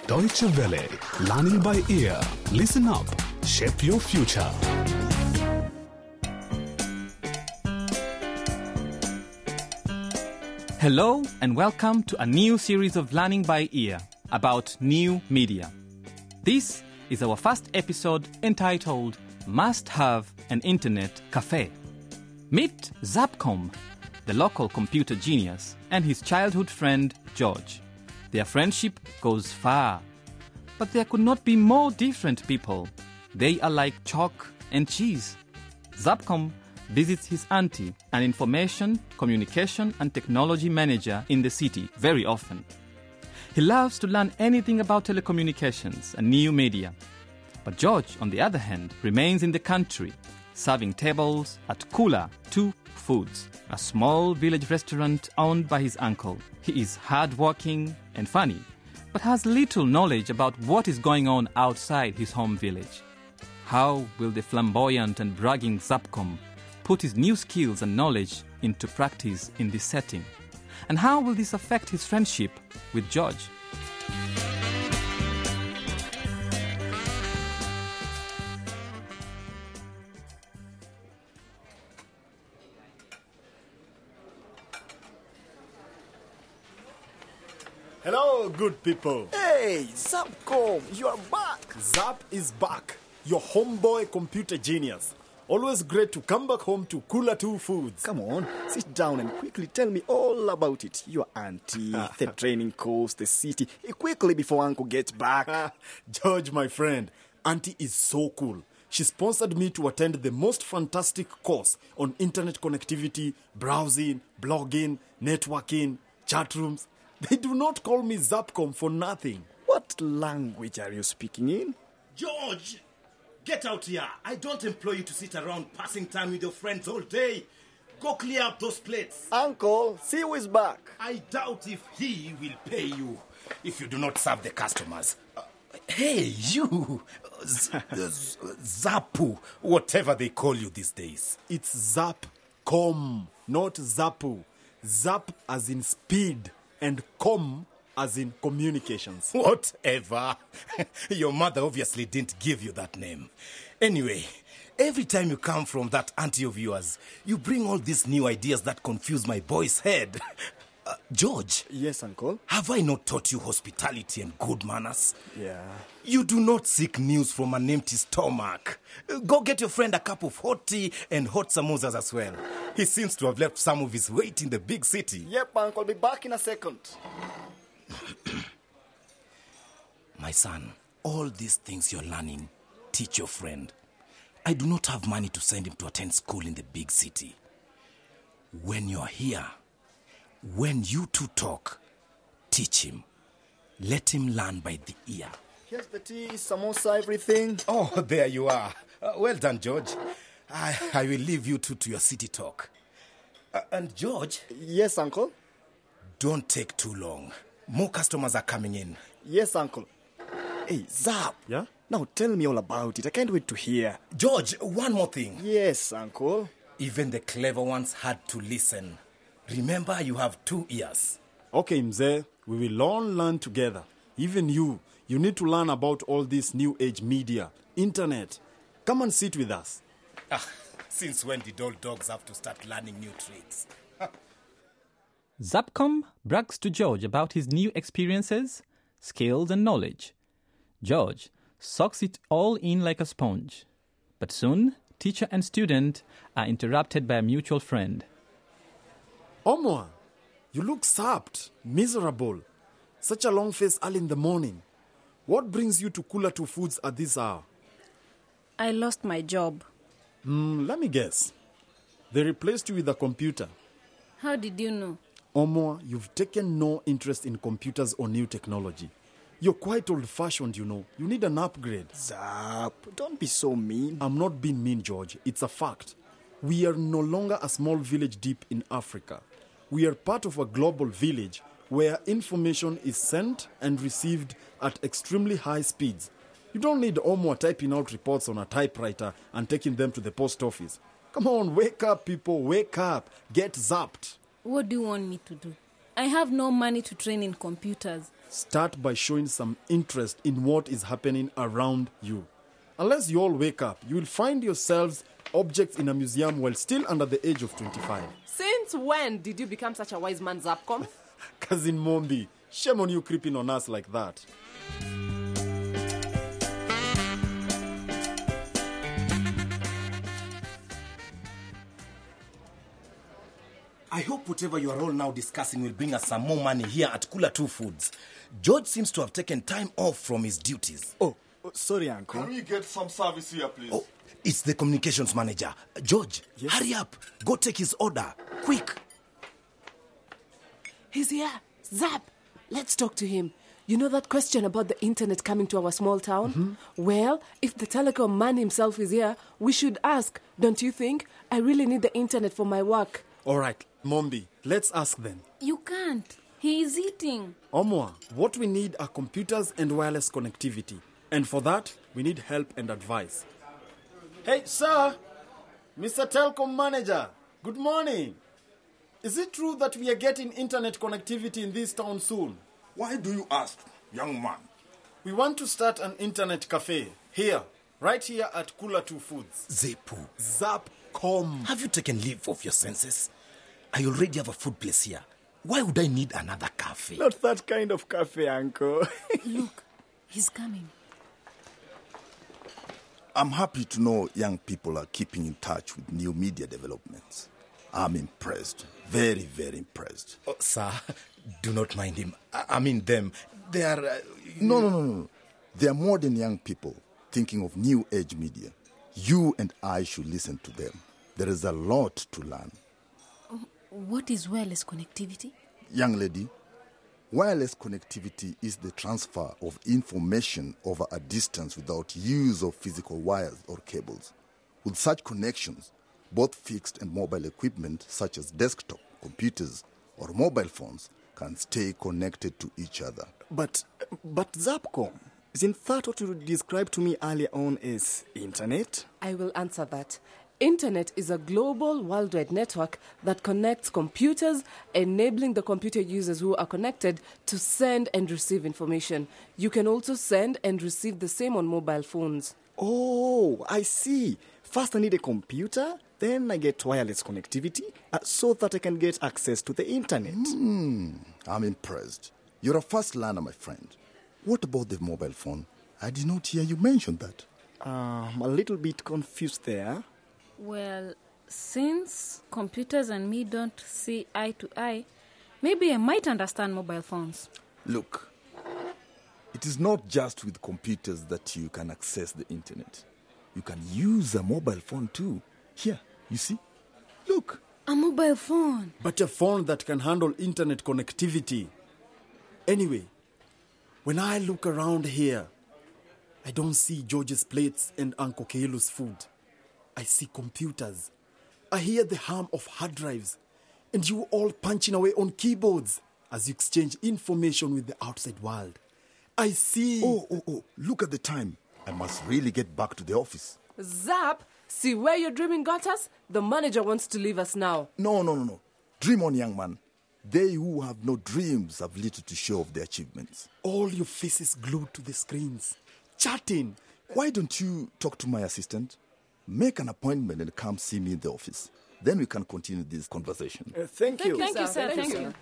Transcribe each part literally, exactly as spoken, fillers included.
Deutsche Welle, learning by ear. Listen up, shape your future. Hello and welcome to a new series of Learning by Ear about new media. This is our first episode entitled Must Have an Internet Cafe. Meet Zapcom, the local computer genius, and his childhood friend George. Their friendship goes far. But there could not be more different people. They are like chalk and cheese. Zapcom visits his auntie, an information, communication and technology manager in the city, very often. He loves to learn anything about telecommunications and new media. But George, on the other hand, remains in the country, serving tables at Kula Two Foods, a small village restaurant owned by his uncle. He is hardworking and funny, but has little knowledge about what is going on outside his home village. How will the flamboyant and bragging Zapcom put his new skills and knowledge into practice in this setting? And how will this affect his friendship with George? Hello, good people. Hey, Zapcom, you are back. Zap is back. Your homeboy computer genius. Always great to come back home to Kula Two Foods. Come on, sit down and quickly tell me all about it. Your auntie, the training course, the city. Quickly before Uncle gets back. George, my friend, auntie is so cool. She sponsored me to attend the most fantastic course on internet connectivity, browsing, blogging, networking, chat rooms. They do not call me Zapcom for nothing. What language are you speaking in? George, get out here. I don't employ you to sit around passing time with your friends all day. Go clear up those plates. Uncle, see who is back. I doubt if he will pay you if you do not serve the customers. Uh, hey, you, Z- Z- Zapu, whatever they call you these days. It's Zapcom, not Zapu. Zap as in speed. And com as in communications. Whatever. Your mother obviously didn't give you that name. Anyway, every time you come from that auntie of yours, you bring all these new ideas that confuse my boy's head. Uh, George. Yes, Uncle? Have I not taught you hospitality and good manners? Yeah. You do not seek news from an empty stomach. Uh, Go get your friend a cup of hot tea and hot samosas as well. He seems to have left some of his weight in the big city. Yep, Uncle, I'll be back in a second. My son, all these things you're learning, teach your friend. I do not have money to send him to attend school in the big city. When you're here, when you two talk, teach him. Let him learn by the ear. Here's the tea, samosa, everything. Oh, there you are. Uh, well done, George. I, I will leave you two to your city talk. Uh, and George? Yes, Uncle? Don't take too long. More customers are coming in. Yes, Uncle. Hey, Zap. Yeah? Now tell me all about it. I can't wait to hear. George, one more thing. Yes, Uncle. Even the clever ones had to listen. Remember, you have two ears. Okay, Mzee, we will all learn together. Even you, you need to learn about all this new age media, internet. Come and sit with us. Ah, since when did old dogs have to start learning new tricks? Zapcom brags to George about his new experiences, skills and knowledge. George soaks it all in like a sponge. But soon, teacher and student are interrupted by a mutual friend. Omwa, you look sapped, miserable. Such a long face early in the morning. What brings you to Kula Two Foods at this hour? I lost my job. Hmm, let me guess. They replaced you with a computer. How did you know? Omwa, you've taken no interest in computers or new technology. You're quite old-fashioned, you know. You need an upgrade. Zap, don't be so mean. I'm not being mean, George. It's a fact. We are no longer a small village deep in Africa. We are part of a global village where information is sent and received at extremely high speeds. You don't need Omwa typing out reports on a typewriter and taking them to the post office. Come on, wake up, people, wake up. Get zapped. What do you want me to do? I have no money to train in computers. Start by showing some interest in what is happening around you. Unless you all wake up, you will find yourselves objects in a museum while still under the age of twenty-five. Since when did you become such a wise man, Zapcom? Cousin Mombi, shame on you creeping on us like that. I hope whatever you are all now discussing will bring us some more money here at Kula two Foods. George seems to have taken time off from his duties. Oh, oh, sorry, Uncle. Can we get some service here, please? Oh, it's the communications manager. George, Yes? hurry up. Go take his order. Quick. He's here. Zap, let's talk to him. You know that question about the internet coming to our small town? Mm-hmm. Well, if the telecom man himself is here, we should ask, don't you think? I really need the internet for my work. All right, Mombi, let's ask them. You can't. He is eating. Omwa, what we need are computers and wireless connectivity. And for that, we need help and advice. Hey, sir! Mister Telcom Manager, good morning. Is it true that we are getting internet connectivity in this town soon? Why do you ask, young man? We want to start an internet cafe here, right here at Kula two Foods. Zepu, Zapcom. have you taken leave of your senses? I already have a food place here. Why would I need another cafe? Not that kind of cafe, Uncle. Look, he's coming. I'm happy to know young people are keeping in touch with new media developments. I'm impressed. Very, very impressed. Oh, sir, do not mind him. I, I mean them. They are... Uh, No, no, no, no. They are modern young people thinking of new age media. You and I should listen to them. There is a lot to learn. What is wireless connectivity? Young lady, wireless connectivity is the transfer of information over a distance without use of physical wires or cables. With such connections, both fixed and mobile equipment such as desktop, computers, or mobile phones can stay connected to each other. But, but Zapcom, isn't that what you described to me earlier on as internet? I will answer that. Internet is a global worldwide network that connects computers, enabling the computer users who are connected to send and receive information. You can also send and receive the same on mobile phones. Oh, I see. First I need a computer, then I get wireless connectivity uh, so that I can get access to the internet. Hmm, I'm impressed. You're a fast learner, my friend. What about the mobile phone? I did not hear you mention that. Uh, I'm a little bit confused there. Well, since computers and me don't see eye to eye, maybe I might understand mobile phones. Look, it is not just with computers that you can access the internet. You can use a mobile phone too. Here, you see? Look. A mobile phone? But a phone that can handle internet connectivity. Anyway, when I look around here, I don't see George's plates and Uncle Keilu's food. I see computers. I hear the hum of hard drives. And you all punching away on keyboards as you exchange information with the outside world. I see... Oh, oh, oh, look at the time. I must really get back to the office. Zap, see where your dreaming got us? The manager wants to leave us now. No, no, no, no. Dream on, young man. They who have no dreams have little to show of their achievements. All your faces glued to the screens. Chatting. Why don't you talk to my assistant? Make an appointment and come see me in the office. Then we can continue this conversation. Uh, thank, you. Thank you, sir. Thank you.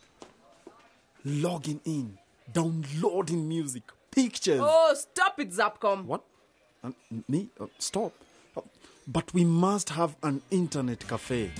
Logging in. Downloading music. Pictures. Oh, stop it, Zapcom. What? Uh, me? Uh, stop. Uh, but we must have an internet cafe.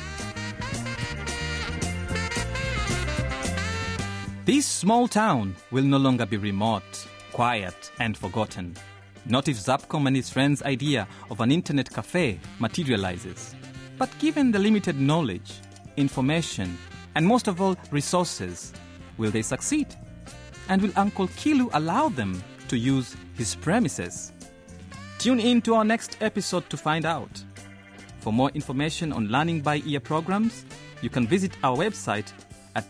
This small town will no longer be remote, quiet, and forgotten. Not if Zapcom and his friends' idea of an internet cafe materializes. But given the limited knowledge, information, and most of all, resources, will they succeed? And will Uncle Kilu allow them to use his premises? Tune in to our next episode to find out. For more information on Learning by Ear programs, you can visit our website at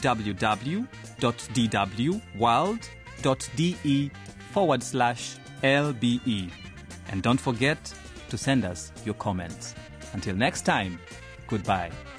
www.dwworld.de forward slash LBE. And don't forget to send us your comments. Until next time, goodbye.